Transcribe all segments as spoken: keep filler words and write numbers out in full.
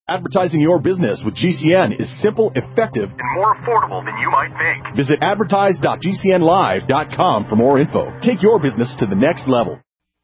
Advertising your business with G C N is simple, effective, and more affordable than you might think. Visit advertise dot g c n live dot com for more info. Take your business to the next level.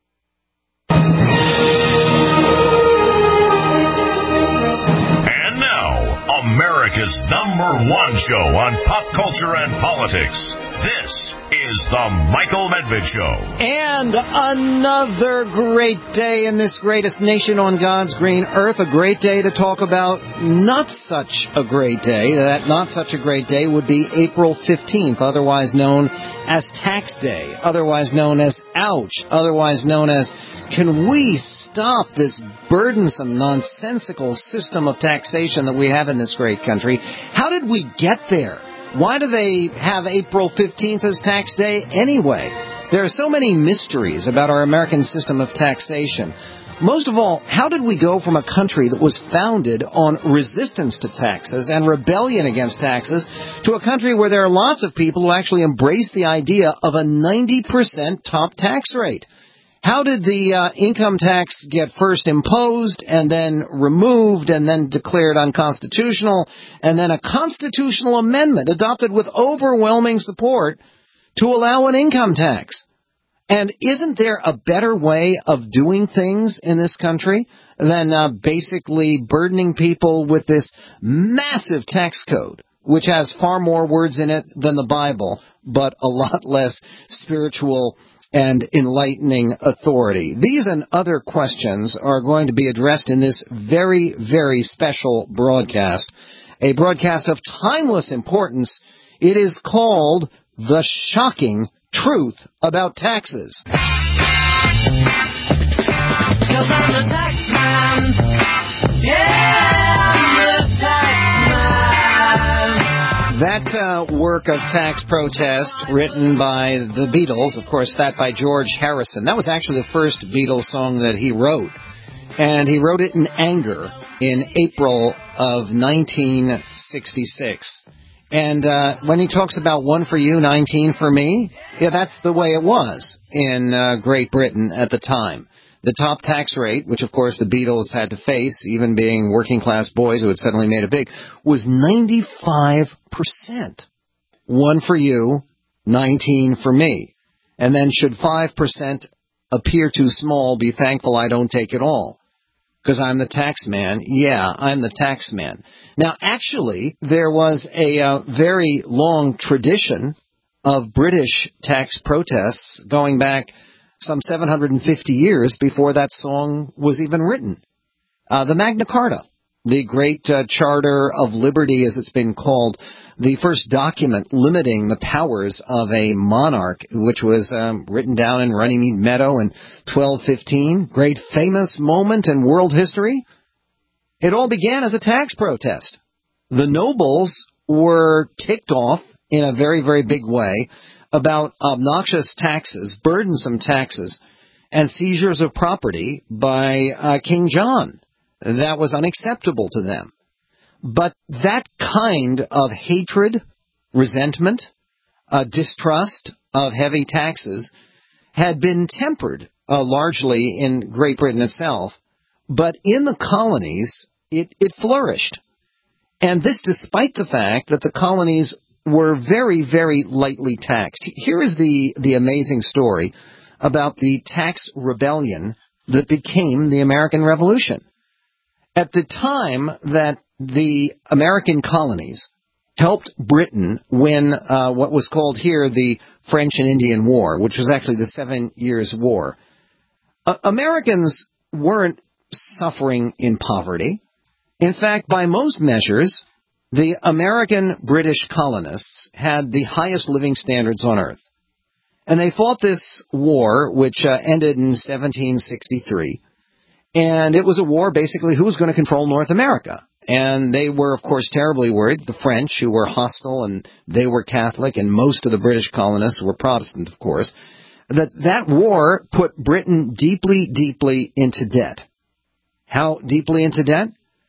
And now, America's number one show on pop culture and politics. This is the Michael Medved Show. And another great day in this greatest nation on God's green earth. A great day to talk about not such a great day. That not such a great day would be April fifteenth, otherwise known as Tax Day, otherwise known as Ouch, otherwise known as Can we stop this burdensome, nonsensical system of taxation that we have in this great country? How did we get there? Why do they have April fifteenth as Tax Day anyway? There are so many mysteries about our American system of taxation. Most of all, how did we go from a country that was founded on resistance to taxes and rebellion against taxes to a country where there are lots of people who actually embrace the idea of a ninety percent top tax rate? How did the uh, income tax get first imposed and then removed and then declared unconstitutional and then a constitutional amendment adopted with overwhelming support to allow an income tax? And isn't there a better way of doing things in this country than uh, basically burdening people with this massive tax code, which has far more words in it than the Bible, but a lot less spiritual and enlightening authority? These and other questions are going to be addressed in this very, very special broadcast, a broadcast of timeless importance. It is called The Shocking Truth About Taxes. 'Cause I'm the tax man. Yeah, I'm the tax man. That uh, work of tax protest written by the Beatles, of course, that by George Harrison. That was actually the first Beatles song that he wrote. And he wrote it in anger in April of nineteen sixty-six. And uh, when he talks about one for you, nineteen for me, yeah, that's the way it was in uh, Great Britain at the time. The top tax rate, which of course the Beatles had to face, even being working class boys who had suddenly made it big, was ninety-five percent. One for you, nineteen for me. And then should five percent appear too small, be thankful I don't take it all. Because I'm the tax man. Yeah, I'm the tax man. Now, actually, there was a uh, very long tradition of British tax protests going back some seven hundred fifty years before that song was even written. Uh, the Magna Carta, the great uh, Charter of Liberty, as it's been called, the first document limiting the powers of a monarch, which was um, written down in Runnymede Meadow in twelve fifteen. Great famous moment in world history. It all began as a tax protest. The nobles were ticked off in a very, very big way about obnoxious taxes, burdensome taxes, and seizures of property by uh, King John. That was unacceptable to them. But that kind of hatred, resentment, uh, distrust of heavy taxes had been tempered uh, largely in Great Britain itself. But in the colonies, it, it flourished. And this despite the fact that the colonies were very, very lightly taxed. Here is the, the amazing story about the tax rebellion that became the American Revolution. At the time that the American colonies helped Britain win uh, what was called here the French and Indian War, which was actually the Seven Years' War, uh, Americans weren't suffering in poverty. In fact, by most measures, the American-British colonists had the highest living standards on earth. And they fought this war, which uh, ended in seventeen sixty-three. And it was a war, basically, who was going to control North America. And they were, of course, terribly worried, the French, who were hostile, and they were Catholic, and most of the British colonists were Protestant, of course, that that war put Britain deeply, deeply into debt. How deeply into debt?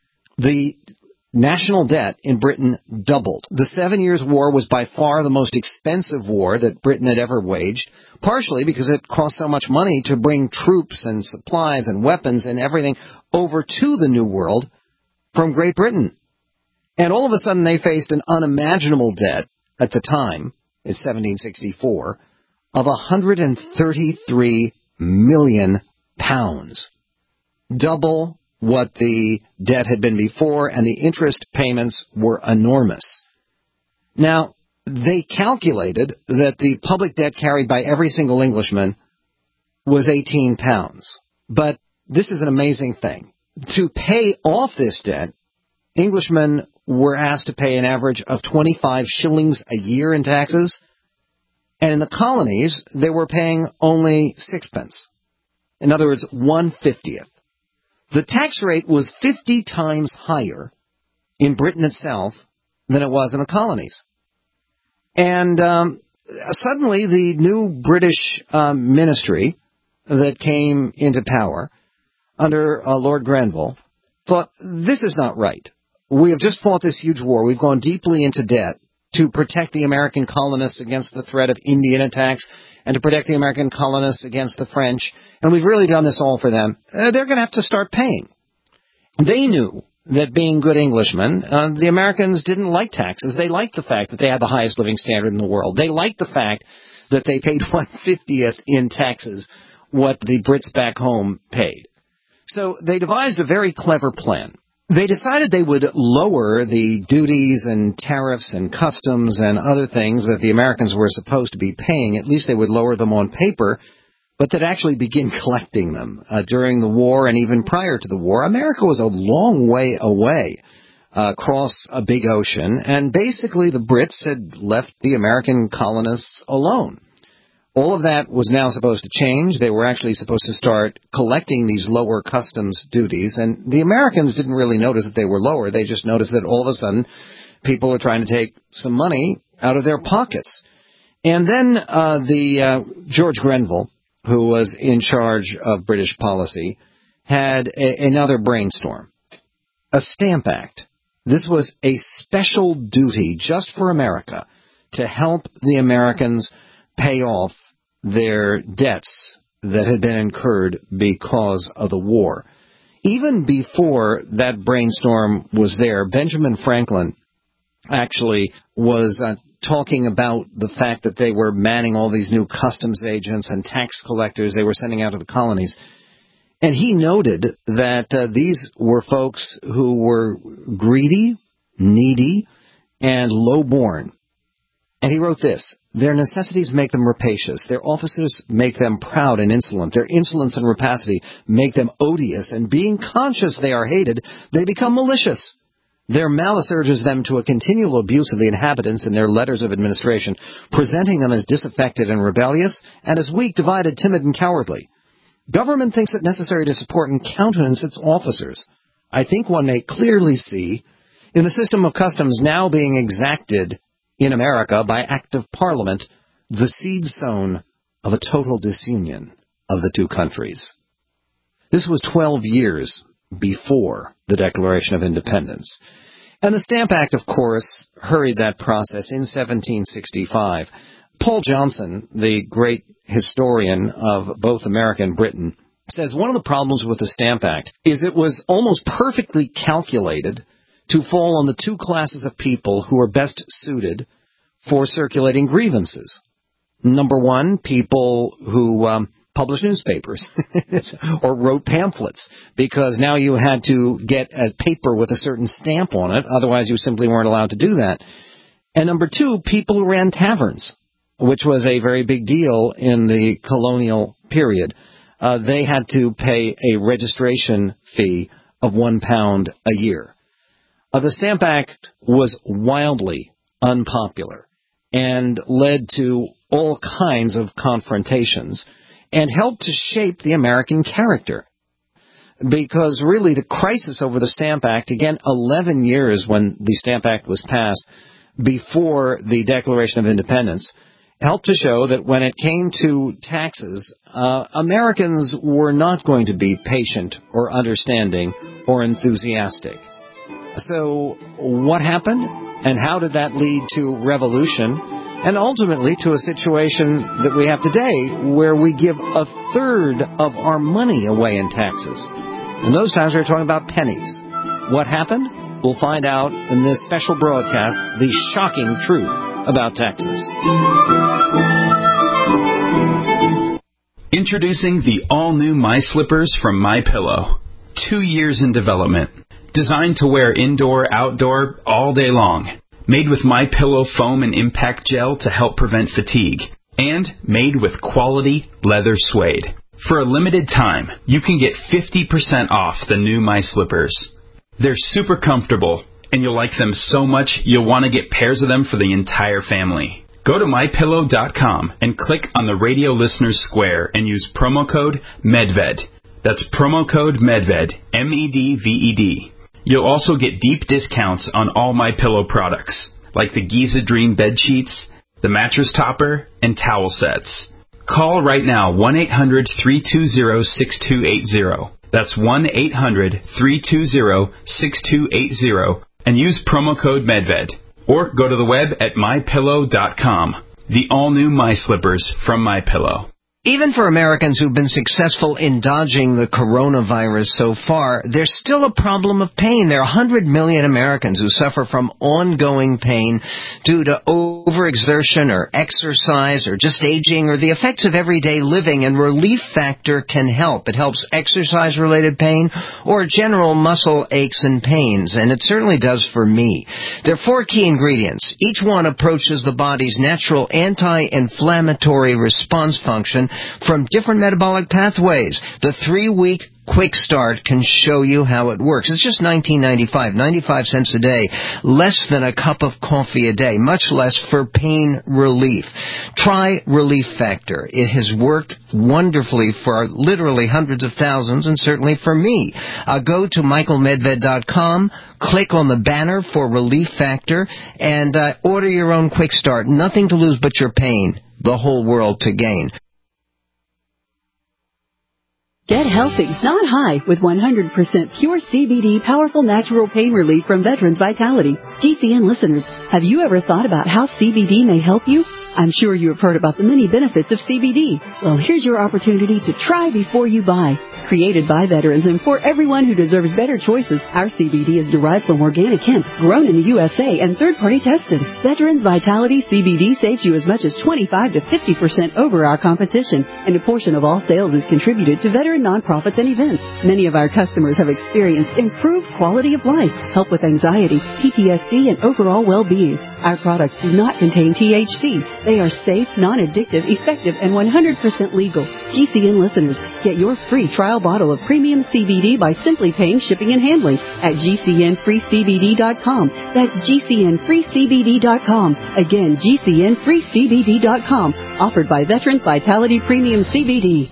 The national debt in Britain doubled. The Seven Years' War was by far the most expensive war that Britain had ever waged, partially because it cost so much money to bring troops and supplies and weapons and everything over to the New World. from Great Britain. And all of a sudden they faced an unimaginable debt at the time, in seventeen sixty-four, of one hundred thirty-three million pounds. Double what the debt had been before, and the interest payments were enormous. Now, they calculated that the public debt carried by every single Englishman was eighteen pounds. But this is an amazing thing. To pay off this debt, Englishmen were asked to pay an average of twenty-five shillings a year in taxes, and in the colonies, they were paying only sixpence. In other words, one fiftieth. The tax rate was fifty times higher in Britain itself than it was in the colonies. And um, suddenly the new British um, ministry that came into power under uh, Lord Grenville thought, this is not right. We have just fought this huge war. We've gone deeply into debt to protect the American colonists against the threat of Indian attacks and to protect the American colonists against the French. And we've really done this all for them. Uh, they're going to have to start paying. They knew that being good Englishmen, uh, the Americans didn't like taxes. They liked the fact that they had the highest living standard in the world. They liked the fact that they paid one fiftieth in taxes what the Brits back home paid. So they devised a very clever plan. They decided they would lower the duties and tariffs and customs and other things that the Americans were supposed to be paying. At least they would lower them on paper, but they'd actually begin collecting them uh, during the war and even prior to the war. America was a long way away uh, across a big ocean, and basically the Brits had left the American colonists alone. All of that was now supposed to change. They were actually supposed to start collecting these lower customs duties, and the Americans didn't really notice that they were lower. They just noticed that all of a sudden people were trying to take some money out of their pockets. And then uh, the uh, George Grenville, who was in charge of British policy, had a, another brainstorm. A Stamp Act. This was a special duty just for America to help the Americans pay off their debts that had been incurred because of the war. Even before that brainstorm was there, Benjamin Franklin actually was uh, talking about the fact that they were manning all these new customs agents and tax collectors they were sending out to the colonies. And he noted that uh, these were folks who were greedy, needy, and low-born. And he wrote this: their necessities make them rapacious. Their officers make them proud and insolent. Their insolence and rapacity make them odious. And being conscious they are hated, they become malicious. Their malice urges them to a continual abuse of the inhabitants in their letters of administration, presenting them as disaffected and rebellious, and as weak, divided, timid, and cowardly. Government thinks it necessary to support and countenance its officers. I think one may clearly see, in the system of customs now being exacted in America by Act of Parliament, the seed sown of a total disunion of the two countries. This was twelve years before the Declaration of Independence. And the Stamp Act, of course, hurried that process in seventeen sixty-five. Paul Johnson, the great historian of both America and Britain, says one of the problems with the Stamp Act is it was almost perfectly calculated to fall on the two classes of people who are best suited for circulating grievances. Number one, people who um, publish newspapers or wrote pamphlets, because now you had to get a paper with a certain stamp on it, otherwise you simply weren't allowed to do that. And number two, people who ran taverns, which was a very big deal in the colonial period. Uh, they had to pay a registration fee of one pound a year. Uh, the Stamp Act was wildly unpopular and led to all kinds of confrontations and helped to shape the American character. Because really the crisis over the Stamp Act, again, eleven years when the Stamp Act was passed before the Declaration of Independence, helped to show that when it came to taxes, uh, Americans were not going to be patient or understanding or enthusiastic. So what happened, and how did that lead to revolution, and ultimately to a situation that we have today where we give a third of our money away in taxes? In those times we were talking about pennies. What happened? We'll find out in this special broadcast the shocking truth about taxes. Introducing the all-new My Slippers from MyPillow. Two years in development. Designed to wear indoor, outdoor, all day long. Made with MyPillow foam and impact gel to help prevent fatigue. And made with quality leather suede. For a limited time, you can get fifty percent off the new My Slippers. They're super comfortable, and you'll like them so much you'll want to get pairs of them for the entire family. Go to my pillow dot com and click on the radio listeners square and use promo code MEDVED. That's promo code MEDVED, M E D V E D. You'll also get deep discounts on all MyPillow products, like the Giza Dream bed sheets, the mattress topper, and towel sets. Call right now, one eight hundred, three two zero, six two eight zero. That's one eight hundred, three two zero, six two eight zero, and use promo code MEDVED. Or go to the web at my pillow dot com. The all-new My Slippers from MyPillow. Even for Americans who've been successful in dodging the coronavirus so far, there's still a problem of pain. There are one hundred million Americans who suffer from ongoing pain due to overexertion or exercise or just aging or the effects of everyday living, and Relief Factor can help. It helps exercise-related pain or general muscle aches and pains, and it certainly does for me. There are four key ingredients. Each one approaches the body's natural anti-inflammatory response function from different metabolic pathways. The three-week Quick Start can show you how it works. It's just nineteen ninety-five, ninety-five cents a day, less than a cup of coffee a day, much less for pain relief. Try Relief Factor. It has worked wonderfully for literally hundreds of thousands, and certainly for me. Uh, go to michael medved dot com, click on the banner for Relief Factor, and uh, order your own Quick Start. Nothing to lose but your pain, the whole world to gain. Get healthy, not high, with one hundred percent pure C B D powerful natural pain relief from Veterans Vitality. G C N listeners, have you ever thought about how C B D may help you? I'm sure you have heard about the many benefits of C B D. Well, here's your opportunity to try before you buy. Created by veterans and for everyone who deserves better choices, our C B D is derived from organic hemp, grown in the U S A and third-party tested. Veterans Vitality C B D saves you as much as twenty-five to fifty percent over our competition, and a portion of all sales is contributed to veteran nonprofits and events. Many of our customers have experienced improved quality of life, help with anxiety, P T S D, and overall well-being. Our products do not contain T H C. They are safe, non-addictive, effective, and one hundred percent legal. G C N listeners, get your free trial bottle of premium C B D by simply paying shipping and handling at G C N free C B D dot com. That's G C N free C B D dot com. Again, G C N free C B D dot com. Offered by Veterans Vitality Premium C B D.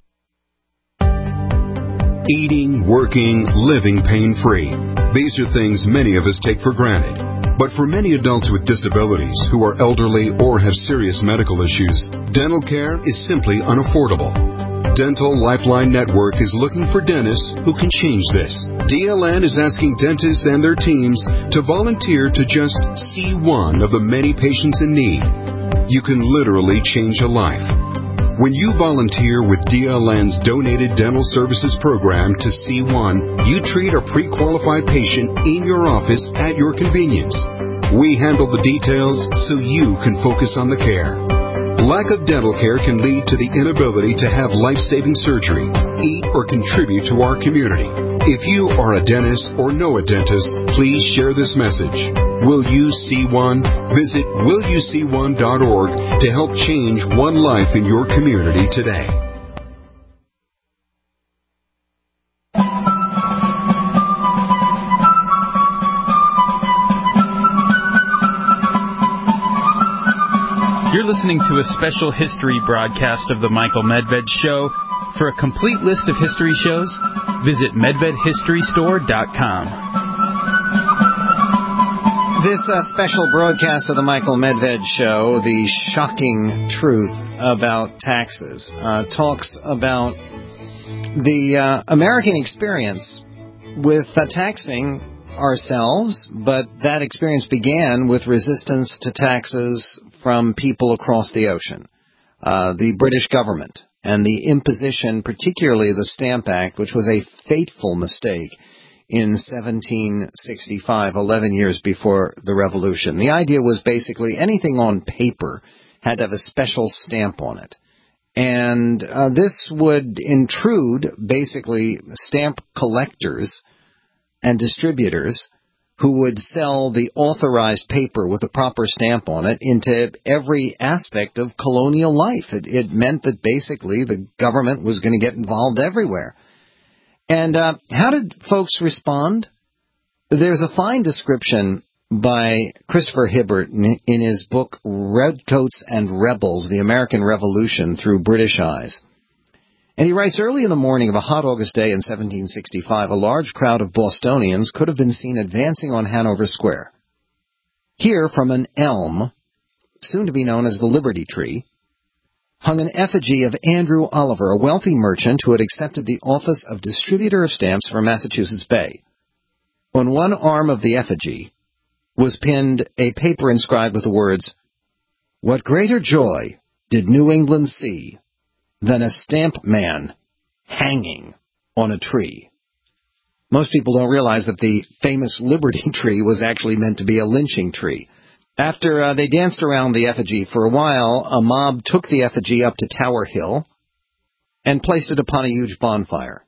Eating, working, living pain-free. These are things many of us take for granted. But for many adults with disabilities who are elderly or have serious medical issues, dental care is simply unaffordable. Dental Lifeline Network is looking for dentists who can change this. D L N is asking dentists and their teams to volunteer to just see one of the many patients in need. You can literally change a life. When you volunteer with D L N's Donated Dental Services Program to C one, you treat a pre-qualified patient in your office at your convenience. We handle the details so you can focus on the care. Lack of dental care can lead to the inability to have life-saving surgery, eat, or contribute to our community. If you are a dentist or know a dentist, please share this message. Will you see one? Visit will you see one dot org to help change one life in your community today. You're listening to a special history broadcast of The Michael Medved Show. For a complete list of history shows, visit medved history store dot com. This uh, special broadcast of the Michael Medved Show, the shocking truth about taxes, uh, talks about the uh, American experience with uh, taxing ourselves, but that experience began with resistance to taxes from people across the ocean, uh, the British government, and the imposition, particularly the Stamp Act, which was a fateful mistake in seventeen sixty-five, eleven years before the Revolution. The idea was basically anything on paper had to have a special stamp on it. And uh, this would intrude, basically, stamp collectors and distributors who would sell the authorized paper with a proper stamp on it into every aspect of colonial life. It, it meant that basically the government was going to get involved everywhere. And uh, how did folks respond? There's a fine description by Christopher Hibbert in, in his book Redcoats and Rebels, The American Revolution Through British Eyes. And he writes, early in the morning of a hot August day in seventeen sixty-five, a large crowd of Bostonians could have been seen advancing on Hanover Square. Here, from an elm, soon to be known as the Liberty Tree, hung an effigy of Andrew Oliver, a wealthy merchant who had accepted the office of distributor of stamps for Massachusetts Bay. On one arm of the effigy was pinned a paper inscribed with the words, "What greater joy did New England see than a stamp man hanging on a tree?" Most people don't realize that the famous Liberty Tree was actually meant to be a lynching tree. After uh, they danced around the effigy for a while, a mob took the effigy up to Tower Hill and placed it upon a huge bonfire.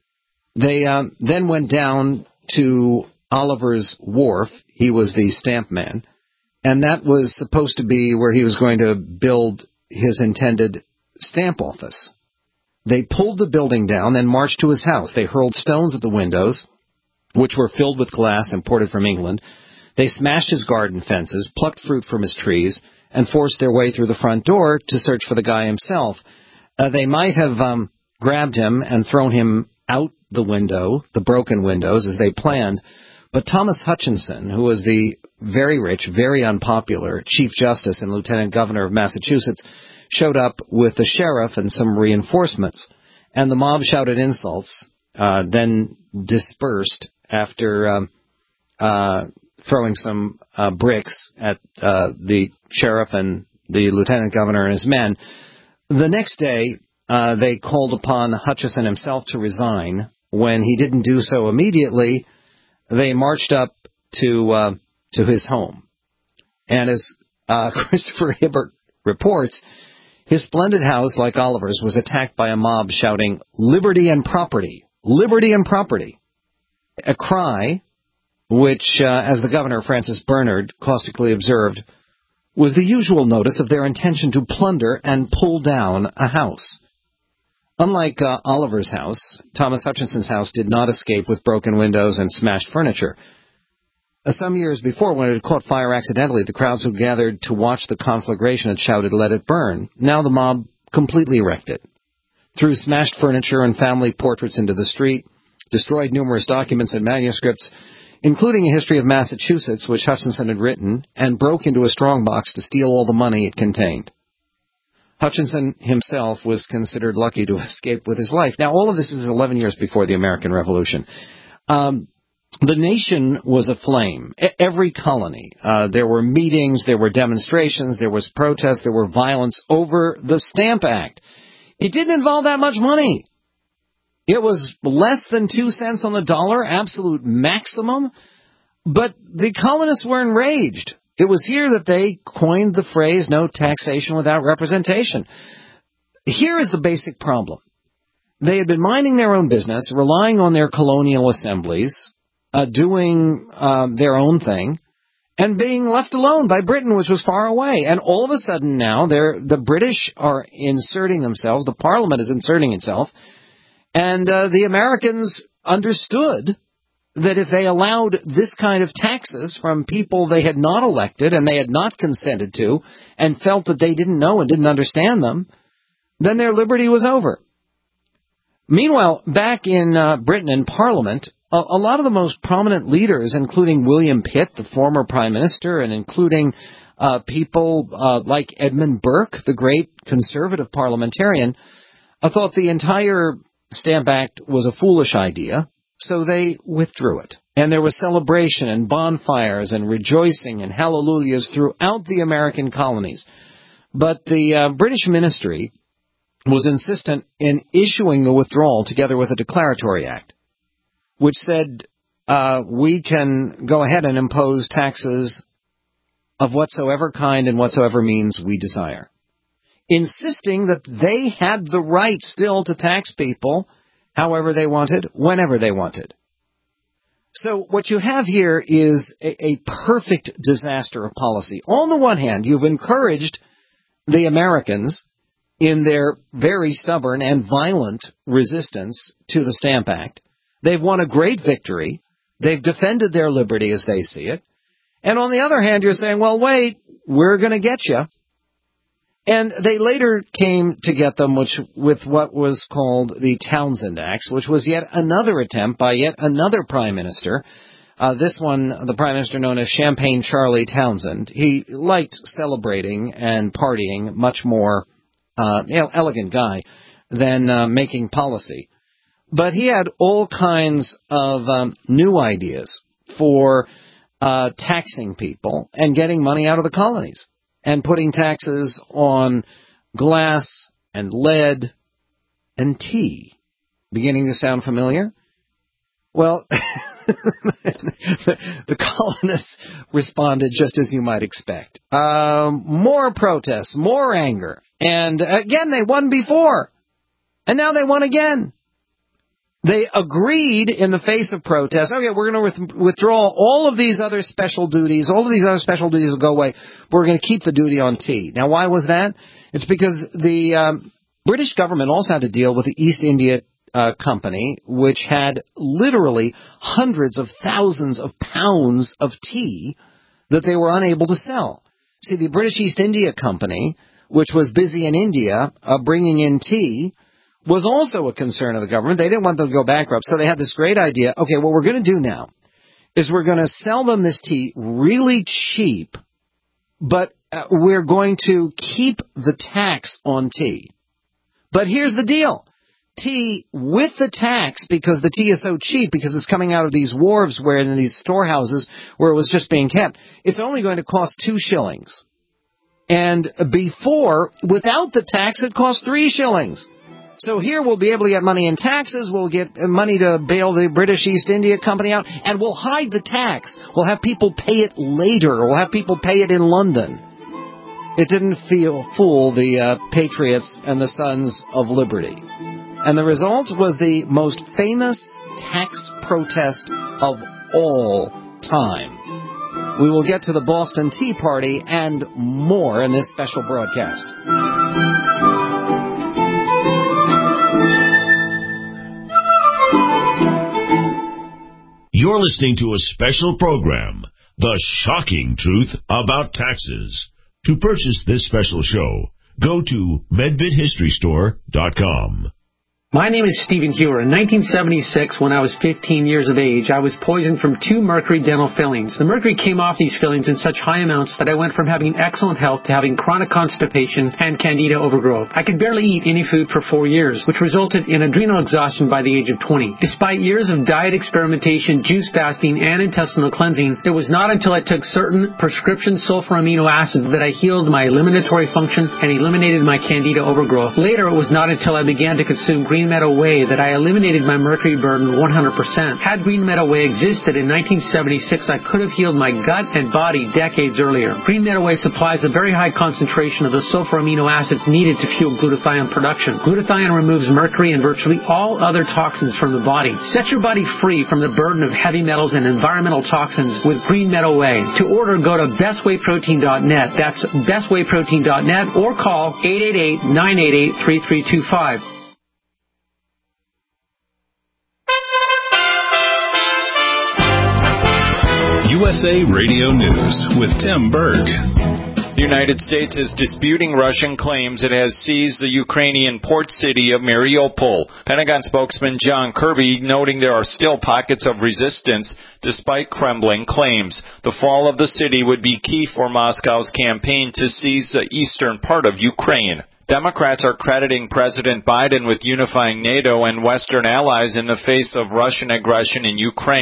They uh, then went down to Oliver's Wharf. He was the stamp man, and that was supposed to be where he was going to build his intended stamp office. They pulled the building down and marched to his house. They hurled stones at the windows, which were filled with glass imported from England. They smashed his garden fences, plucked fruit from his trees, and forced their way through the front door to search for the guy himself. Uh, they might have um, grabbed him and thrown him out the window, the broken windows, as they planned, but Thomas Hutchinson, who was the very rich, very unpopular Chief Justice and Lieutenant Governor of Massachusetts, showed up with the sheriff and some reinforcements, and the mob shouted insults, uh, then dispersed after um, uh, throwing some uh, bricks at uh, the sheriff and the lieutenant governor and his men. The next day, uh, they called upon Hutchinson himself to resign. When he didn't do so immediately, they marched up to uh, to his home. And as uh, Christopher Hibbert reports, his splendid house, like Oliver's, was attacked by a mob shouting, "Liberty and property! Liberty and property!" A cry which, uh, as the governor, Francis Bernard, caustically observed, was the usual notice of their intention to plunder and pull down a house. Unlike uh, Oliver's house, Thomas Hutchinson's house did not escape with broken windows and smashed furniture. Uh, some years before, when it had caught fire accidentally, the crowds who gathered to watch the conflagration had shouted, "Let it burn." Now the mob completely wrecked it, threw smashed furniture and family portraits into the street, destroyed numerous documents and manuscripts, including a history of Massachusetts, which Hutchinson had written, and broke into a strongbox to steal all the money it contained. Hutchinson himself was considered lucky to escape with his life. Now, all of this is eleven years before the American Revolution. Um, the nation was aflame. E- every colony. Uh, there were meetings, there were demonstrations, there was protest, there were violence over the Stamp Act. It didn't involve that much money. It was less than two cents on the dollar, absolute maximum. But the colonists were enraged. It was here that they coined the phrase, "no taxation without representation." Here is the basic problem. They had been minding their own business, relying on their colonial assemblies, uh, doing um, their own thing, and being left alone by Britain, which was far away. And all of a sudden now, they're, the British are inserting themselves, the Parliament is inserting itself, and uh, the Americans understood that if they allowed this kind of taxes from people they had not elected and they had not consented to and felt that they didn't know and didn't understand them, then their liberty was over. Meanwhile, back in uh, Britain in Parliament, a, a lot of the most prominent leaders, including William Pitt, the former Prime Minister, and including uh, people uh, like Edmund Burke, the great conservative parliamentarian, uh, thought the entire Stamp Act was a foolish idea. So they withdrew it. And there was celebration and bonfires and rejoicing and hallelujahs throughout the American colonies. But the uh, British ministry was insistent in issuing the withdrawal together with a declaratory act, which said uh, we can go ahead and impose taxes of whatsoever kind and whatsoever means we desire, insisting that they had the right still to tax people however they wanted, whenever they wanted. So what you have here is a, a perfect disaster of policy. On the one hand, you've encouraged the Americans in their very stubborn and violent resistance to the Stamp Act. They've won a great victory. They've defended their liberty as they see it. And on the other hand, you're saying, well, wait, we're going to get you. And they later came to get them which, with what was called the Townsend Acts, which was yet another attempt by yet another prime minister. Uh, this one, the prime minister known as Champagne Charlie Townsend. He liked celebrating and partying, much more uh, elegant guy than uh, making policy. But he had all kinds of um, new ideas for uh, taxing people and getting money out of the colonies, and putting taxes on glass and lead and tea. Beginning to sound familiar? Well, the colonists responded just as you might expect. Um, more protests, more anger. And again, they won before. And now they won again. They agreed in the face of protests, okay, we're going to with- withdraw all of these other special duties. All of these other special duties will go away. We're going to keep the duty on tea. Now, why was that? It's because the um, British government also had to deal with the East India uh, Company, which had literally hundreds of thousands of pounds of tea that they were unable to sell. See, the British East India Company, which was busy in India uh, bringing in tea, was also a concern of the government. They didn't want them to go bankrupt, so they had this great idea. Okay, what we're going to do now is we're going to sell them this tea really cheap, but uh, we're going to keep the tax on tea. But here's the deal. Tea with the tax, because the tea is so cheap, because it's coming out of these wharves where in these storehouses where it was just being kept, it's only going to cost two shillings. And before, without the tax, it cost three shillings. So here we'll be able to get money in taxes, we'll get money to bail the British East India Company out, and we'll hide the tax. We'll have people pay it later. We'll have people pay it in London. It didn't feel, fool the uh, patriots and the Sons of Liberty. And the result was the most famous tax protest of all time. We will get to the Boston Tea Party and more in this special broadcast. You're listening to a special program, The Shocking Truth About Taxes. To purchase this special show, go to medbit history store dot com. My name is Stephen Hewer. In nineteen seventy-six, when I was fifteen years of age, I was poisoned from two mercury dental fillings. The mercury came off these fillings in such high amounts that I went from having excellent health to having chronic constipation and candida overgrowth. I could barely eat any food for four years, which resulted in adrenal exhaustion by the age of twenty. Despite years of diet experimentation, juice fasting, and intestinal cleansing, it was not until I took certain prescription sulfur amino acids that I healed my eliminatory function and eliminated my candida overgrowth. Later, it was not until I began to consume green Green Meadow Whey that I eliminated my mercury burden one hundred percent. Had Green Meadow Whey existed in nineteen seventy-six, I could have healed my gut and body decades earlier. Green Meadow Whey supplies a very high concentration of the sulfur amino acids needed to fuel glutathione production. Glutathione removes mercury and virtually all other toxins from the body. Set your body free from the burden of heavy metals and environmental toxins with Green Meadow Whey. To order, go to best whey protein dot net. That's best whey protein dot net, or call eight eight eight, nine eight eight, three three two five. U S A Radio News with Tim Berg. The United States is disputing Russian claims it has seized the Ukrainian port city of Mariupol. Pentagon spokesman John Kirby noting there are still pockets of resistance despite Kremlin claims. The fall of the city would be key for Moscow's campaign to seize the eastern part of Ukraine. Democrats are crediting President Biden with unifying NATO and Western allies in the face of Russian aggression in Ukraine.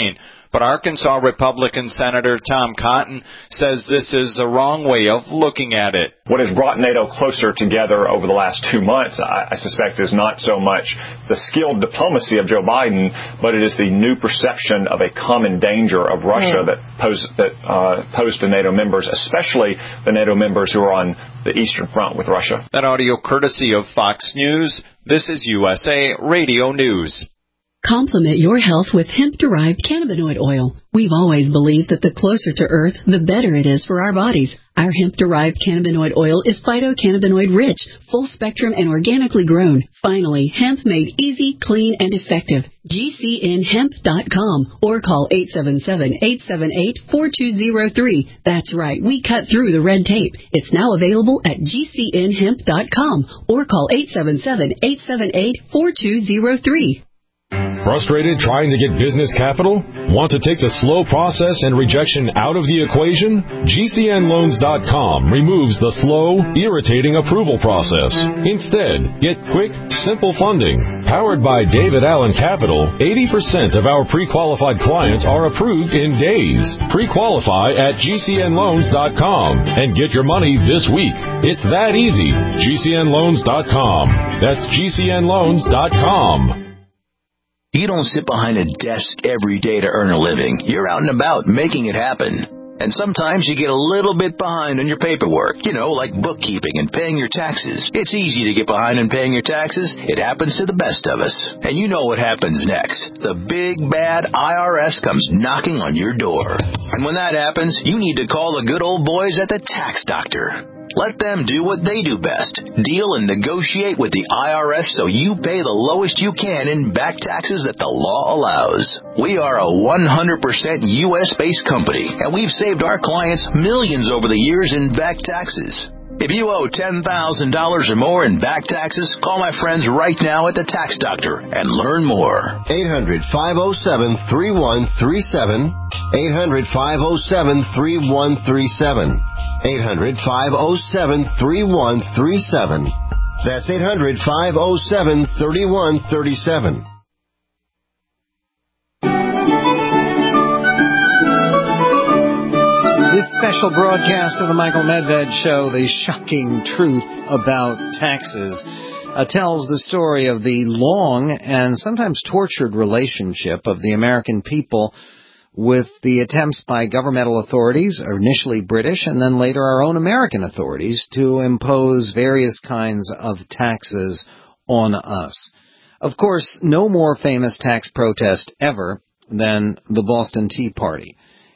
But Arkansas Republican Senator Tom Cotton says this is the wrong way of looking at it. What has brought NATO closer together over the last two months, I, I suspect, is not so much the skilled diplomacy of Joe Biden, but it is the new perception of a common danger of Russia mm. that pose that uh, pose to NATO members, especially the NATO members who are on the Eastern Front with Russia. That audio courtesy of Fox News. This is U S A Radio News. Complement your health with hemp-derived cannabinoid oil. We've always believed that the closer to Earth, the better it is for our bodies. Our hemp-derived cannabinoid oil is phytocannabinoid-rich, full-spectrum, and organically grown. Finally, hemp made easy, clean, and effective. G C N hemp dot com or call eight seven seven, eight seven eight, four two zero three. That's right, we cut through the red tape. It's now available at G C N hemp dot com or call eight seven seven, eight seven eight, four two zero three. Frustrated trying to get business capital? Want to take the slow process and rejection out of the equation? G C N loans dot com removes the slow, irritating approval process. Instead, get quick, simple funding. Powered by David Allen Capital, eighty percent of our pre-qualified clients are approved in days. Pre-qualify at G C N loans dot com and get your money this week. It's that easy. G C N loans dot com. That's G C N loans dot com. You don't sit behind a desk every day to earn a living. You're out and about making it happen. And sometimes you get a little bit behind on your paperwork, you know, like bookkeeping and paying your taxes. It's easy to get behind on paying your taxes. It happens to the best of us. And you know what happens next. The big, bad I R S comes knocking on your door. And when that happens, you need to call the good old boys at the Tax Doctor. Let them do what they do best. Deal and negotiate with the I R S so you pay the lowest you can in back taxes that the law allows. We are a one hundred percent U S-based company, and we've saved our clients millions over the years in back taxes. If you owe ten thousand dollars or more in back taxes, call my friends right now at the Tax Doctor and learn more. eight hundred, five oh seven, three one three seven. eight hundred, five oh seven, three one three seven. eight hundred, five oh seven, three one three seven. That's eight hundred, five oh seven, three one three seven. This special broadcast of the Michael Medved Show, The Shocking Truth About Taxes, uh, tells the story of the long and sometimes tortured relationship of the American people with the attempts by governmental authorities, initially British and then later our own American authorities, to impose various kinds of taxes on us. Of course, no more famous tax protest ever than the Boston Tea Party.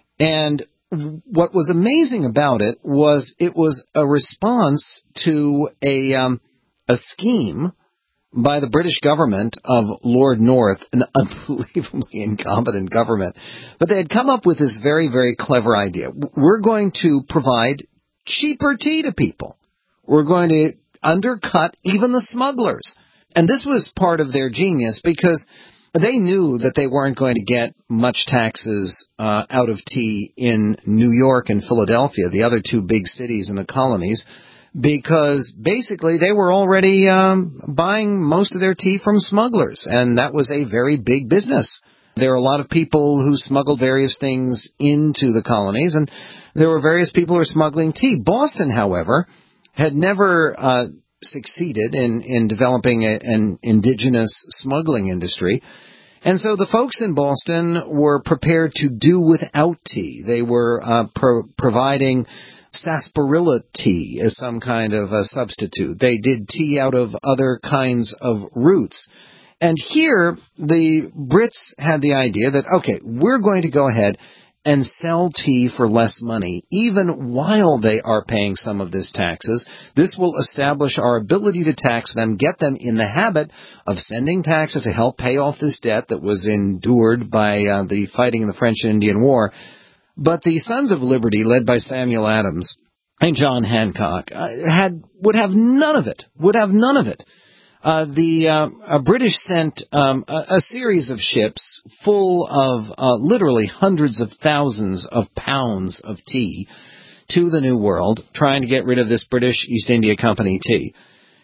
And what was amazing about it was it was a response to a um, a scheme by the British government of Lord North, an unbelievably incompetent government. But they had come up with this very, very clever idea. We're going to provide cheaper tea to people. We're going to undercut even the smugglers. And this was part of their genius because they knew that they weren't going to get much taxes uh, out of tea in New York and Philadelphia, the other two big cities in the colonies, because basically they were already um, buying most of their tea from smugglers, and that was a very big business. There are a lot of people who smuggled various things into the colonies, and there were various people who were smuggling tea. Boston, however, had never uh, succeeded in, in developing a, an indigenous smuggling industry. And so the folks in Boston were prepared to do without tea. They were uh, pro- providing sarsaparilla tea as some kind of a substitute. They did tea out of other kinds of roots. And here, the Brits had the idea that, okay, we're going to go ahead and sell tea for less money, even while they are paying some of this taxes. This will establish our ability to tax them, get them in the habit of sending taxes to help pay off this debt that was endured by uh, the fighting in the French and Indian War. But the Sons of Liberty, led by Samuel Adams and John Hancock, uh, had would have none of it, would have none of it. Uh, the uh, uh, British sent um, a, a series of ships full of uh, literally hundreds of thousands of pounds of tea to the New World, trying to get rid of this British East India Company tea.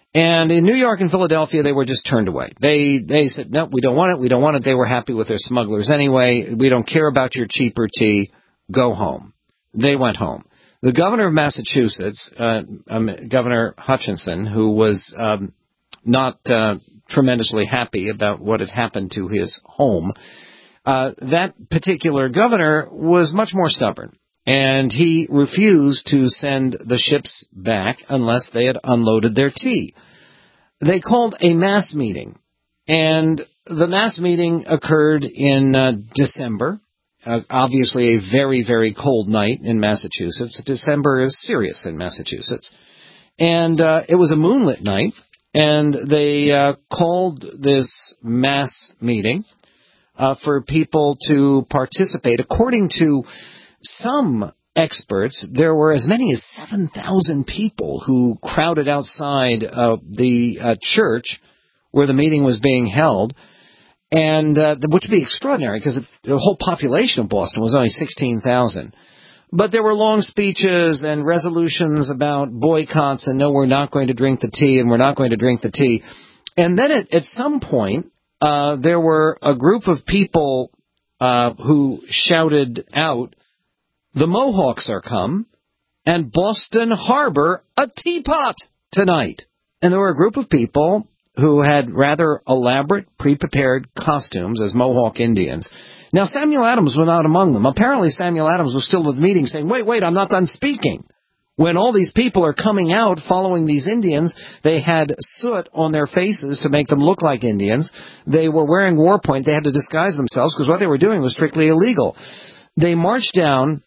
And in New York and Philadelphia, they were just turned away. They they said, no, we don't want it, we don't want it. They were happy with their smugglers anyway. We don't care about your cheaper tea. Go home. They went home. The governor of Massachusetts, uh, um, Governor Hutchinson, who was um, not uh, tremendously happy about what had happened to his home, uh, that particular governor was much more stubborn. And he refused to send the ships back unless they had unloaded their tea. They called a mass meeting, and the mass meeting occurred in uh, December, uh, obviously a very, very cold night in Massachusetts. December is serious in Massachusetts. And uh, it was a moonlit night, and they uh, called this mass meeting uh, for people to participate. According to some experts, there were as many as seven thousand people who crowded outside uh, the uh, church where the meeting was being held, and uh, which would be extraordinary because the whole population of Boston was only sixteen thousand. But there were long speeches and resolutions about boycotts and no, we're not going to drink the tea and we're not going to drink the tea. And then at, at some point, uh, there were a group of people uh, who shouted out, "The Mohawks are come, and Boston Harbor a teapot tonight." And there were a group of people who had rather elaborate, pre-prepared costumes as Mohawk Indians. Now, Samuel Adams was not among them. Apparently, Samuel Adams was still at the meeting saying, wait, wait, I'm not done speaking. When all these people are coming out following these Indians, they had soot on their faces to make them look like Indians. They were wearing war paint. They had to disguise themselves because what they were doing was strictly illegal. They marched down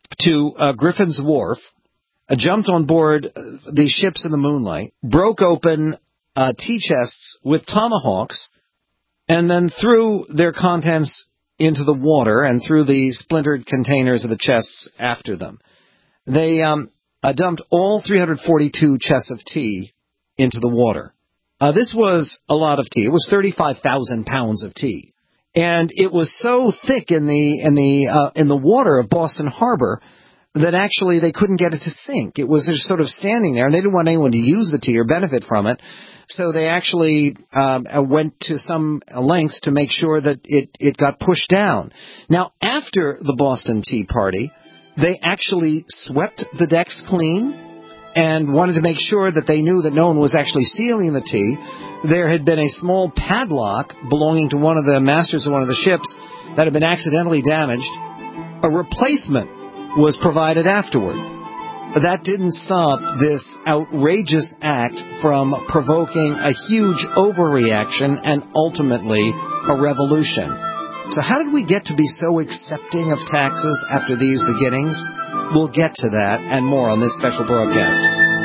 to uh, Griffin's Wharf, uh, jumped on board uh, these ships in the moonlight, broke open uh, tea chests with tomahawks, and then threw their contents into the water and threw the splintered containers of the chests after them. They um, uh, dumped all three hundred forty-two chests of tea into the water. Uh, this was a lot of tea. It was thirty-five thousand pounds of tea. And it was so thick in the in the uh, in the water of Boston Harbor that actually they couldn't get it to sink. It was just sort of standing there, and they didn't want anyone to use the tea or benefit from it. So they actually um, went to some lengths to make sure that it, it got pushed down. Now, after the Boston Tea Party, they actually swept the decks clean and wanted to make sure that they knew that no one was actually stealing the tea. There had been a small padlock belonging to one of the masters of one of the ships that had been accidentally damaged. A replacement was provided afterward. That didn't stop this outrageous act from provoking a huge overreaction and ultimately a revolution. So how did we get to be so accepting of taxes after these beginnings? We'll get to that and more on this special broadcast.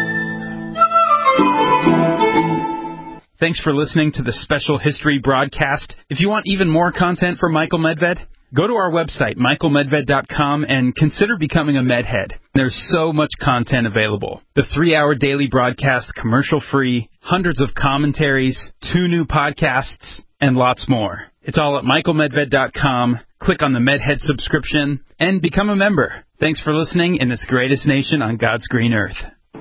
Thanks for listening to the special history broadcast. If you want even more content from Michael Medved, go to our website, michael medved dot com, and consider becoming a Medhead. There's so much content available. The three-hour daily broadcast, commercial-free, hundreds of commentaries, two new podcasts, and lots more. It's all at michael medved dot com. Click on the Medhead subscription and become a member. Thanks for listening in this greatest nation on God's green earth.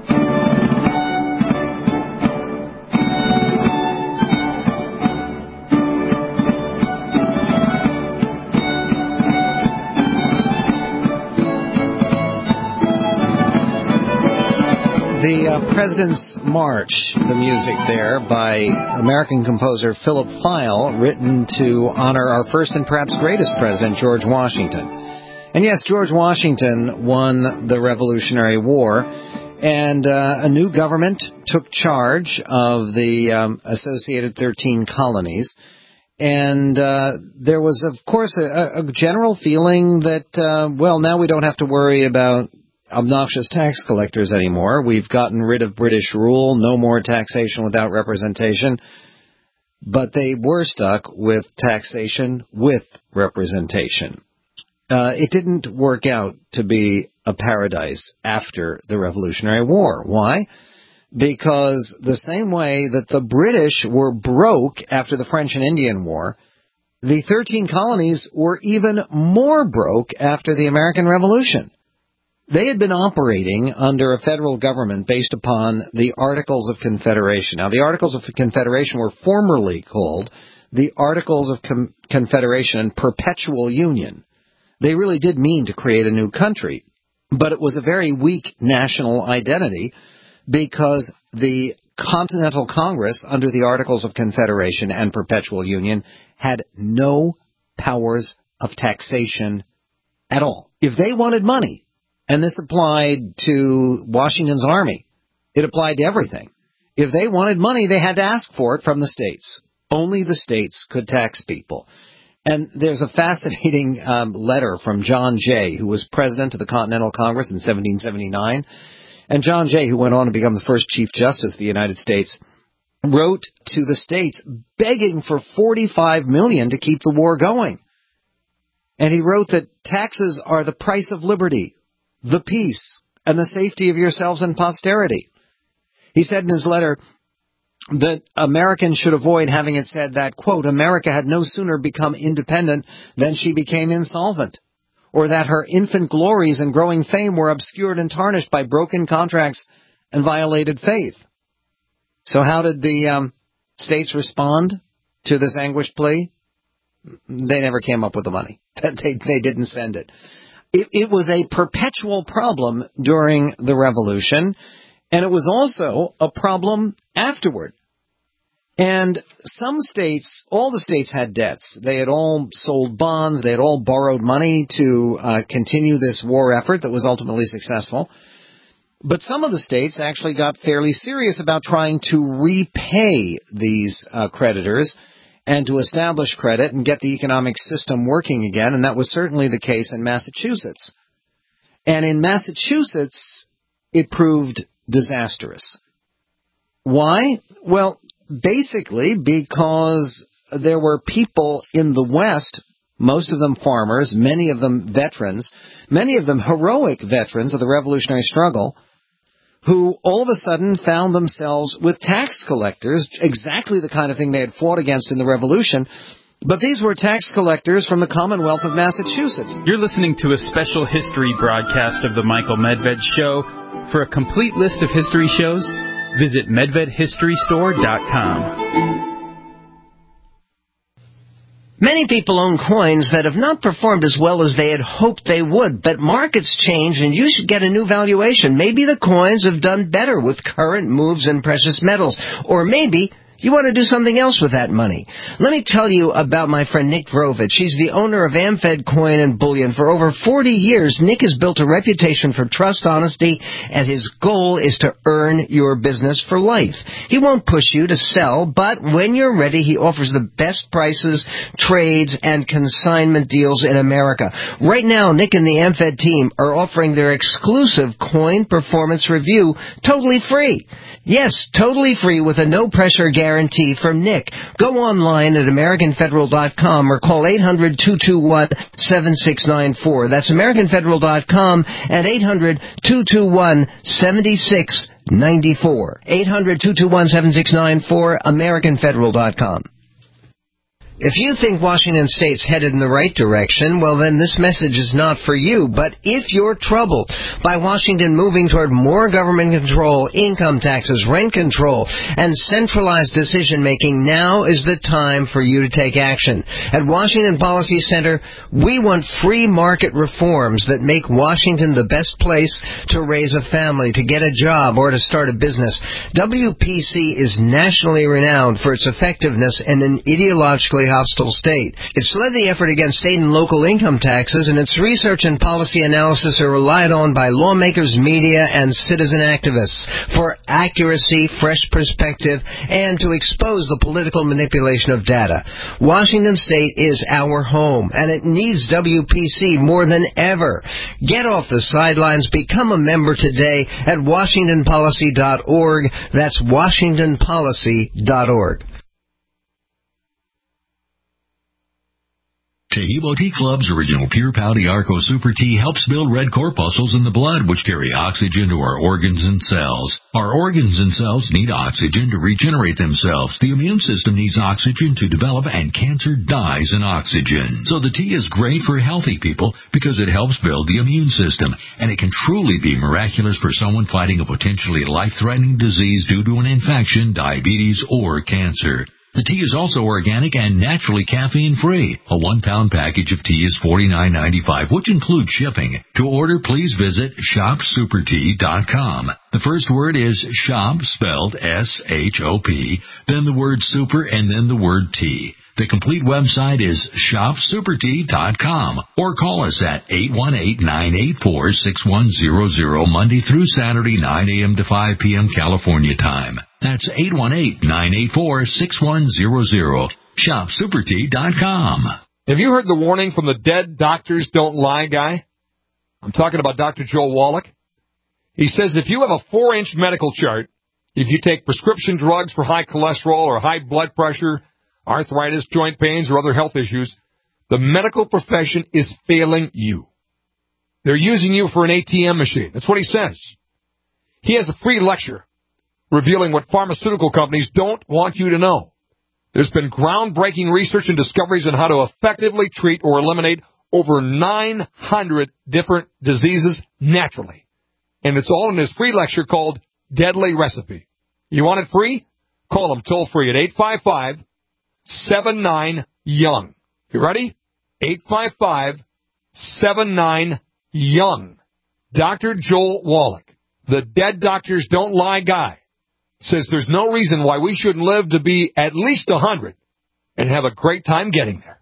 The uh, President's March, the music there by American composer Philip File, written to honor our first and perhaps greatest president, George Washington. And yes, George Washington won the Revolutionary War, and uh, a new government took charge of the um, associated thirteen colonies. And uh, there was, of course, a, a general feeling that, uh, well, now we don't have to worry about obnoxious tax collectors anymore. We've gotten rid of British rule, no more taxation without representation. But they were stuck with taxation with representation. Uh, it didn't work out to be a paradise after the Revolutionary War. Why? Because the same way that the British were broke after the French and Indian War, the thirteen colonies were even more broke after the American Revolution. they had been operating under a federal government based upon the Articles of Confederation. Now, the Articles of Confederation were formerly called the Articles of Com- Confederation and Perpetual Union. They really did mean to create a new country, but it was a very weak national identity because the Continental Congress, under the Articles of Confederation and Perpetual Union, had no powers of taxation at all. If they wanted money, and this applied to Washington's army, it applied to everything. If they wanted money, they had to ask for it from the states. Only the states could tax people. And there's a fascinating um, letter from John Jay, who was president of the Continental Congress in seventeen seventy-nine. And John Jay, who went on to become the first Chief Justice of the United States, wrote to the states begging for forty-five million dollars to keep the war going. And he wrote that taxes are the price of liberty, the peace, and the safety of yourselves and posterity. He said in his letter that Americans should avoid having it said that, quote, America had no sooner become independent than she became insolvent, or that her infant glories and growing fame were obscured and tarnished by broken contracts and violated faith. So how did the um, states respond to this anguished plea? They never came up with the money. They, they didn't send it. it. It was a perpetual problem during the Revolution, and it was also a problem afterward. And some states, all the states had debts. They had all sold bonds. They had all borrowed money to uh, continue this war effort that was ultimately successful. But some of the states actually got fairly serious about trying to repay these uh, creditors and to establish credit and get the economic system working again. And that was certainly the case in Massachusetts. And in Massachusetts, it proved disastrous. Why? Well, basically because there were people in the West, most of them farmers, many of them veterans, many of them heroic veterans of the Revolutionary struggle, who all of a sudden found themselves with tax collectors, exactly the kind of thing they had fought against in the Revolution. But these were tax collectors from the Commonwealth of Massachusetts. You're listening to a special history broadcast of the Michael Medved Show. For a complete list of history shows, visit medved history store dot com. Many people own coins that have not performed as well as they had hoped they would, but markets change and you should get a new valuation. Maybe the coins have done better with current moves in precious metals, or maybe you want to do something else with that money. Let me tell you about my friend Nick Vrovich. He's the owner of AmFed Coin and Bullion. For over forty years, Nick has built a reputation for trust, honesty, and his goal is to earn your business for life. He won't push you to sell, but when you're ready, he offers the best prices, trades, and consignment deals in America. Right now, Nick and the AmFed team are offering their exclusive coin performance review totally free. Yes, totally free with a no-pressure guarantee from Nick. Go online at American Federal dot com or call eight hundred, two two one, seven six nine four. That's American Federal dot com and eight hundred, two two one, seven six nine four. eight hundred, two two one, seven six nine four, American Federal dot com. If you think Washington State's headed in the right direction, well, then this message is not for you. But if you're troubled by Washington moving toward more government control, income taxes, rent control, and centralized decision-making, now is the time for you to take action. At Washington Policy Center, we want free market reforms that make Washington the best place to raise a family, to get a job, or to start a business. W P C is nationally renowned for its effectiveness in an ideologically hostile state. It's led the effort against state and local income taxes, and its research and policy analysis are relied on by lawmakers, media, and citizen activists for accuracy, fresh perspective, and to expose the political manipulation of data. Washington State is our home, and it needs W P C more than ever. Get off the sidelines. Become a member today at washington policy dot org. That's washington policy dot org. Tahibo Tea Club's original Pure Pouty Arco Super Tea helps build red corpuscles in the blood, which carry oxygen to our organs and cells. Our organs and cells need oxygen to regenerate themselves. The immune system needs oxygen to develop, and cancer dies in oxygen. So the tea is great for healthy people because it helps build the immune system, and it can truly be miraculous for someone fighting a potentially life-threatening disease due to an infection, diabetes, or cancer. The tea is also organic and naturally caffeine-free. A one-pound package of tea is forty-nine ninety-five, which includes shipping. To order, please visit shop super tea dot com. The first word is shop, spelled S H O P, then the word super, and then the word tea. The complete website is shop super tea dot com, or call us at eight one eight, nine eight four, six one zero zero Monday through Saturday, nine a.m. to five p.m. California time. That's eight one eight, nine eight four, six one zero zero. shop super tea dot com. Have you heard the warning from the Dead Doctors Don't Lie guy? I'm talking about Doctor Joel Wallach. He says if you have a four-inch medical chart, if you take prescription drugs for high cholesterol or high blood pressure, arthritis, joint pains, or other health issues, the medical profession is failing you. They're using you for an A T M machine. That's what he says. He has a free lecture revealing what pharmaceutical companies don't want you to know. There's been groundbreaking research and discoveries on how to effectively treat or eliminate over nine hundred different diseases naturally. And it's all in this free lecture called Deadly Recipe. You want it free? Call him toll free at eight five five, seven nine, young. You ready? eight five five, seven nine, young. Doctor Joel Wallach, the Dead Doctors Don't Lie guy, says there's no reason why we shouldn't live to be at least one hundred and have a great time getting there.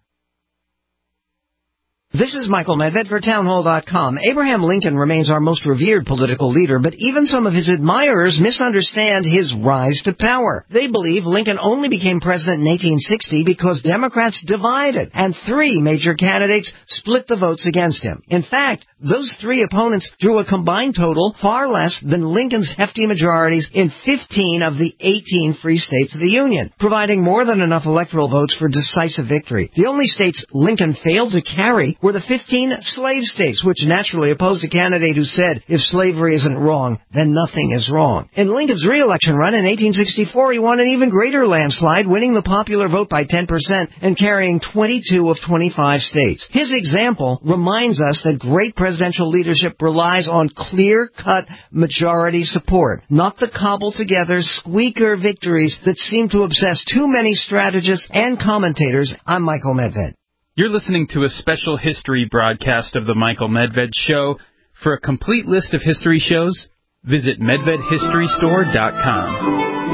This is Michael Medved for townhall dot com. Abraham Lincoln remains our most revered political leader, but even some of his admirers misunderstand his rise to power. They believe Lincoln only became president in eighteen sixty because Democrats divided, and three major candidates split the votes against him. In fact, those three opponents drew a combined total far less than Lincoln's hefty majorities in fifteen of the eighteen free states of the Union, providing more than enough electoral votes for decisive victory. The only states Lincoln failed to carry were the fifteen slave states, which naturally opposed a candidate who said, if slavery isn't wrong, then nothing is wrong. In Lincoln's re-election run in eighteen sixty-four, he won an even greater landslide, winning the popular vote by ten percent and carrying twenty-two of twenty-five states. His example reminds us that great presidential leadership relies on clear-cut majority support, not the cobbled-together squeaker victories that seem to obsess too many strategists and commentators. I'm Michael Medved. You're listening to a special history broadcast of the Michael Medved Show. For a complete list of history shows, visit medved history store dot com.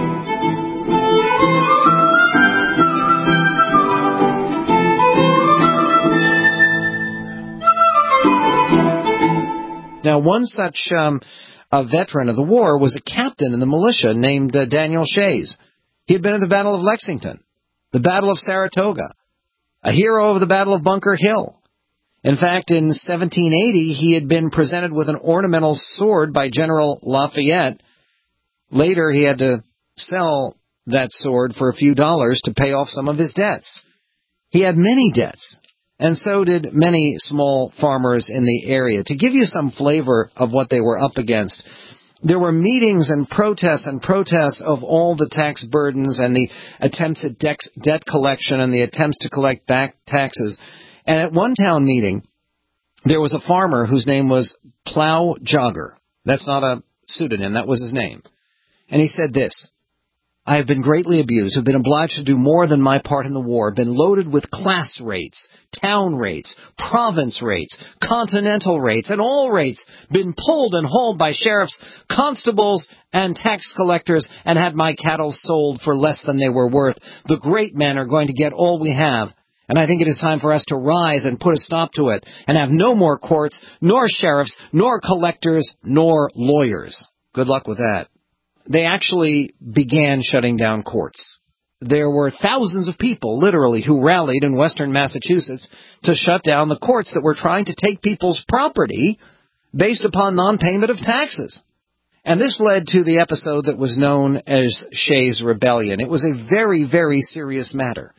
Now, one such um, a veteran of the war was a captain in the militia named uh, Daniel Shays. He had been at the Battle of Lexington, the Battle of Saratoga, a hero of the Battle of Bunker Hill. In fact, in seventeen eighty, he had been presented with an ornamental sword by General Lafayette. Later, he had to sell that sword for a few dollars to pay off some of his debts. He had many debts, and so did many small farmers in the area. To give you some flavor of what they were up against, there were meetings and protests and protests of all the tax burdens and the attempts at debt collection and the attempts to collect back taxes. And at one town meeting, there was a farmer whose name was Plow Jogger. That's not a pseudonym. That was his name. And he said this: I have been greatly abused, have been obliged to do more than my part in the war, been loaded with class rates, town rates, province rates, continental rates, and all rates, been pulled and hauled by sheriffs, constables, and tax collectors, and had my cattle sold for less than they were worth. The great men are going to get all we have, and I think it is time for us to rise and put a stop to it, and have no more courts, nor sheriffs, nor collectors, nor lawyers. Good luck with that. They actually began shutting down courts. There were thousands of people, literally, who rallied in western Massachusetts to shut down the courts that were trying to take people's property based upon non-payment of taxes. And this led to the episode that was known as Shays' Rebellion. It was a very, very serious matter.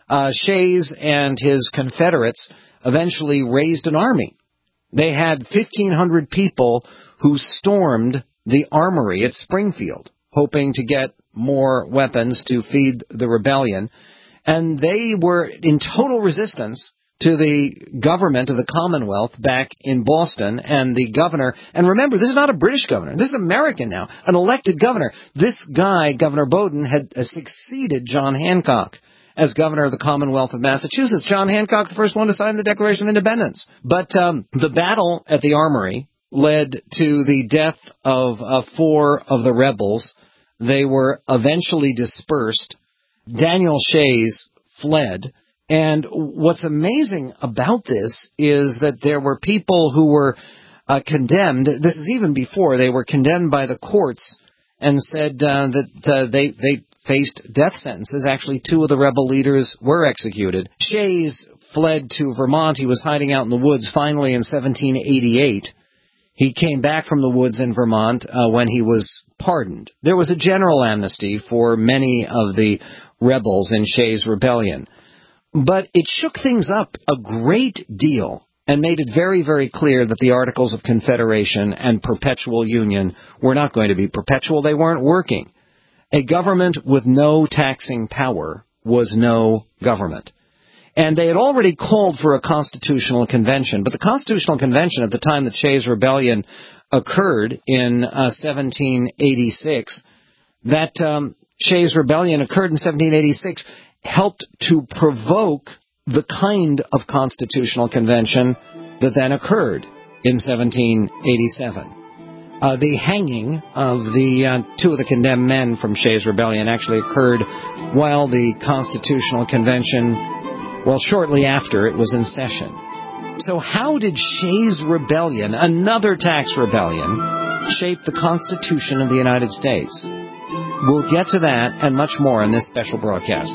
uh, Shays and his Confederates eventually raised an army. They had fifteen hundred people who stormed the armory at Springfield, hoping to get more weapons to feed the rebellion. And they were in total resistance to the government of the Commonwealth back in Boston, and the governor, and remember, this is not a British governor, this is American now, an elected governor. This guy, Governor Bowdoin, had uh, succeeded John Hancock as governor of the Commonwealth of Massachusetts. John Hancock, the first one to sign the Declaration of Independence. But um, the battle at the Armory led to the death of uh, four of the rebels. They were eventually dispersed. Daniel Shays fled. And what's amazing about this is that there were people who were uh, condemned. This is even before they were condemned by the courts and said uh, that uh, they they faced death sentences. Actually, two of the rebel leaders were executed. Shays fled to Vermont. He was hiding out in the woods. Finally, in seventeen eighty-eight, he came back from the woods in Vermont uh, when he was pardoned. There was a general amnesty for many of the rebels in Shays' rebellion. But it shook things up a great deal and made it very, very clear that the Articles of Confederation and Perpetual Union were not going to be perpetual. They weren't working. A government with no taxing power was no government. And they had already called for a constitutional convention. But the constitutional convention at the time that Shays' Rebellion occurred in uh, seventeen eighty-six, that um, Shays' Rebellion occurred in seventeen eighty-six, helped to provoke the kind of constitutional convention that then occurred in seventeen eighty-seven. Uh, the hanging of the uh, two of the condemned men from Shays' Rebellion actually occurred while the constitutional convention, well, shortly after it was in session. So how did Shays' Rebellion, another tax rebellion, shape the Constitution of the United States? We'll get to that and much more in this special broadcast.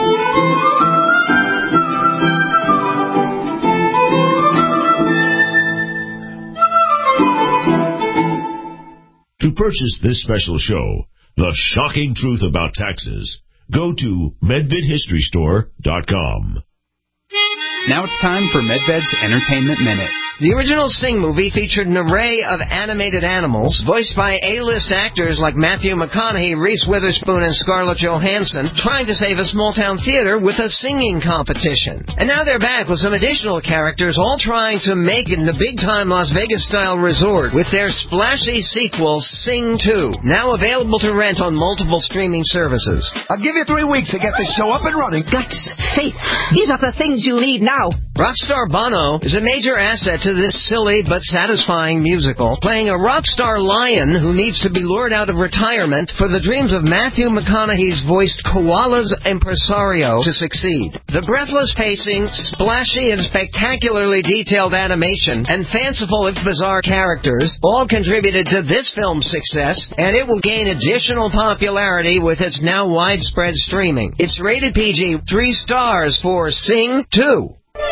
To purchase this special show, The Shocking Truth About Taxes, go to medvid history store dot com. Now it's time for Medved's Entertainment Minute. The original Sing movie featured an array of animated animals, voiced by A-list actors like Matthew McConaughey, Reese Witherspoon, and Scarlett Johansson, trying to save a small-town theater with a singing competition. And now they're back with some additional characters, all trying to make it in the big-time Las Vegas-style resort with their splashy sequel, Sing two, now available to rent on multiple streaming services. I'll give you three weeks to get this show up and running. Guts, faith, these are the things you need now. Rockstar Bono is a major asset to this silly but satisfying musical, playing a rock star lion who needs to be lured out of retirement for the dreams of Matthew McConaughey's voiced koala's impresario to succeed. The breathless pacing, splashy and spectacularly detailed animation, and fanciful if bizarre characters all contributed to this film's success, and it will gain additional popularity with its now widespread streaming. It's rated P G, three stars for Sing two.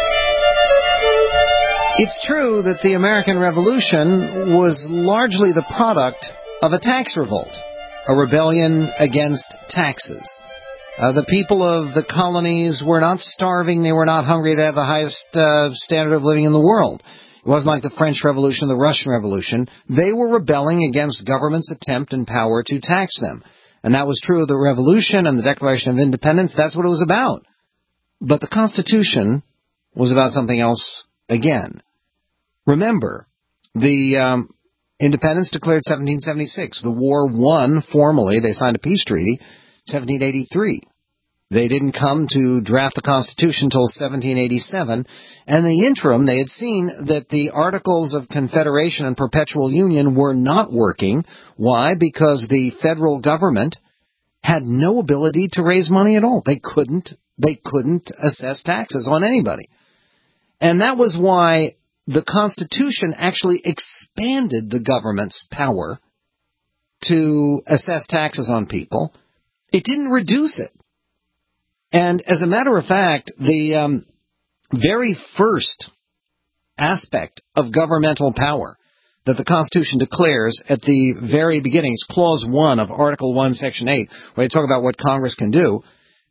It's true that the American Revolution was largely the product of a tax revolt, a rebellion against taxes. Uh, the people of the colonies were not starving, they were not hungry, they had the highest uh, standard of living in the world. It wasn't like the French Revolution, the Russian Revolution. They were rebelling against government's attempt and power to tax them. And that was true of the Revolution and the Declaration of Independence. That's what it was about. But the Constitution was about something else again. Remember, the um, independence declared seventeen seventy-six. The war won formally. They signed a peace treaty, seventeen eighty-three. They didn't come to draft the Constitution until seventeen eighty-seven. And in the interim, they had seen that the Articles of Confederation and Perpetual Union were not working. Why? Because the federal government had no ability to raise money at all. They couldn't, they couldn't assess taxes on anybody. And that was why the Constitution actually expanded the government's power to assess taxes on people. It didn't reduce it. And as a matter of fact, the um, very first aspect of governmental power that the Constitution declares at the very beginnings, Clause one of Article one, Section eight, where they talk about what Congress can do,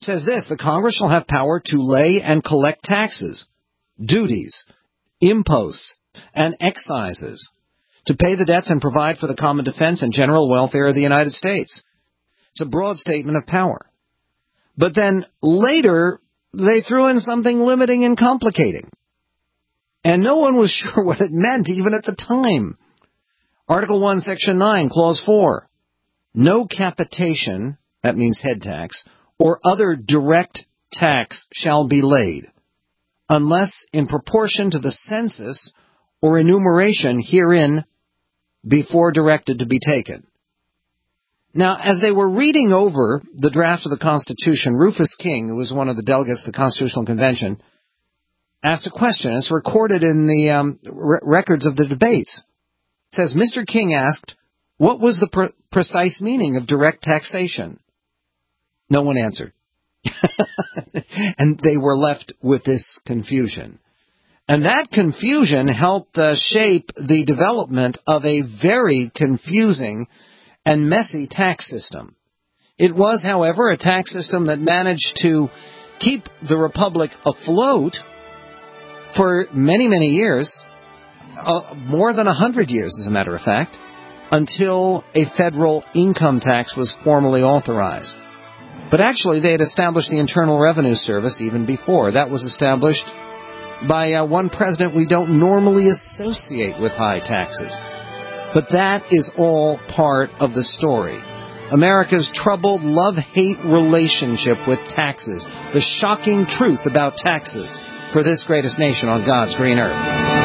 says this: the Congress shall have power to lay and collect taxes, duties, imposts, and excises, to pay the debts and provide for the common defense and general welfare of the United States. It's a broad statement of power. But then later, they threw in something limiting and complicating. And no one was sure what it meant, even at the time. Article one, Section nine, Clause four. No capitation, that means head tax, or other direct tax shall be laid, unless in proportion to the census or enumeration herein before directed to be taken. Now, as they were reading over the draft of the Constitution, Rufus King, who was one of the delegates of the Constitutional Convention, asked a question. It's recorded in the um, re- records of the debates. It says, Mister King asked, what was the pre- precise meaning of direct taxation? No one answered. And they were left with this confusion. And that confusion helped uh, shape the development of a very confusing and messy tax system. It was, however, a tax system that managed to keep the Republic afloat for many, many years, uh, more than a hundred years, as a matter of fact, until a federal income tax was formally authorized. But actually, they had established the Internal Revenue Service even before. That was established by uh, one president we don't normally associate with high taxes. But that is all part of the story. America's troubled love-hate relationship with taxes. The shocking truth about taxes for this greatest nation on God's green earth.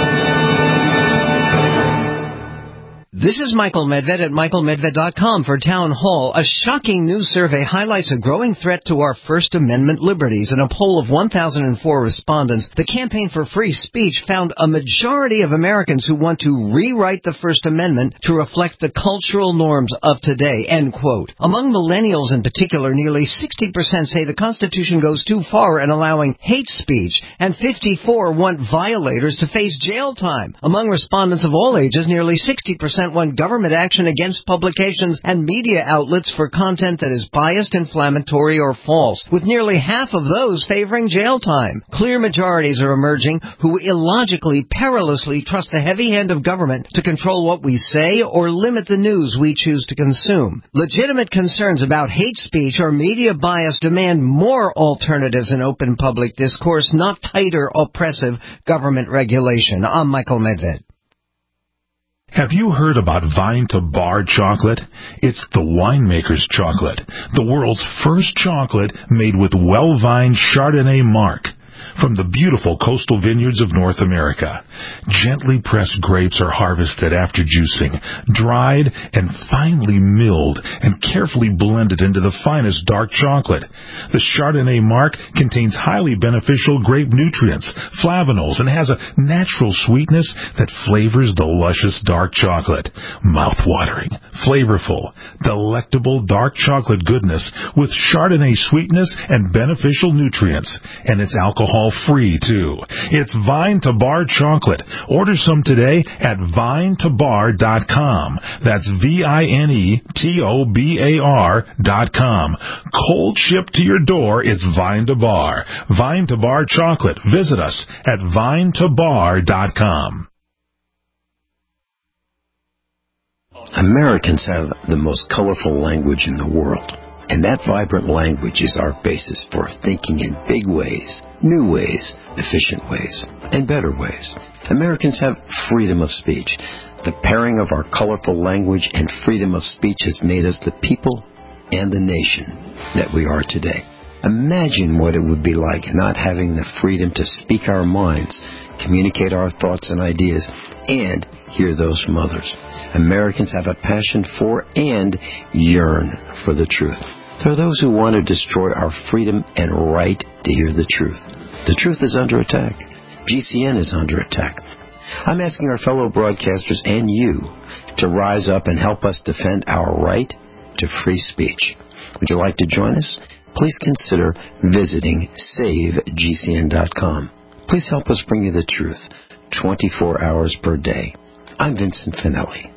This is Michael Medved at michael medved dot com for Town Hall. A shocking new survey highlights a growing threat to our First Amendment liberties. In a poll of one thousand four respondents, the Campaign for Free Speech found a majority of Americans who want to rewrite the First Amendment to reflect the cultural norms of today, end quote. Among millennials in particular, nearly sixty percent say the Constitution goes too far in allowing hate speech, and fifty-four want violators to face jail time. Among respondents of all ages, nearly sixty percent want government action against publications and media outlets for content that is biased, inflammatory, or false, with nearly half of those favoring jail time. Clear majorities are emerging who illogically, perilously trust the heavy hand of government to control what we say or limit the news we choose to consume. Legitimate concerns about hate speech or media bias demand more alternatives in open public discourse, not tighter, oppressive government regulation. I'm Michael Medved. Have you heard about Vine to Bar chocolate? It's the winemaker's chocolate, the world's first chocolate made with well-vined Chardonnay marc from the beautiful coastal vineyards of North America. Gently pressed grapes are harvested after juicing, dried and finely milled and carefully blended into the finest dark chocolate. The Chardonnay marc contains highly beneficial grape nutrients, flavanols, and has a natural sweetness that flavors the luscious dark chocolate. Mouth-watering, flavorful, delectable dark chocolate goodness with Chardonnay sweetness and beneficial nutrients. And it's alcohol free, too. It's Vine to Bar chocolate. Order some today at vine to bar dot com. That's V I N E T O B A R dot com. Cold shipped to your door, it's Vine to Bar. Vine to Bar chocolate. Visit us at vine to bar dot com. Americans have the most colorful language in the world. And that vibrant language is our basis for thinking in big ways, new ways, efficient ways, and better ways. Americans have freedom of speech. The pairing of our colorful language and freedom of speech has made us the people and the nation that we are today. Imagine what it would be like not having the freedom to speak our minds, communicate our thoughts and ideas, and hear those from others. Americans have a passion for and yearn for the truth. There are those who want to destroy our freedom and right to hear the truth. The truth is under attack. G C N is under attack. I'm asking our fellow broadcasters and you to rise up and help us defend our right to free speech. Would you like to join us? Please consider visiting save G C N dot com. Please help us bring you the truth twenty-four hours per day. I'm Vincent Finelli.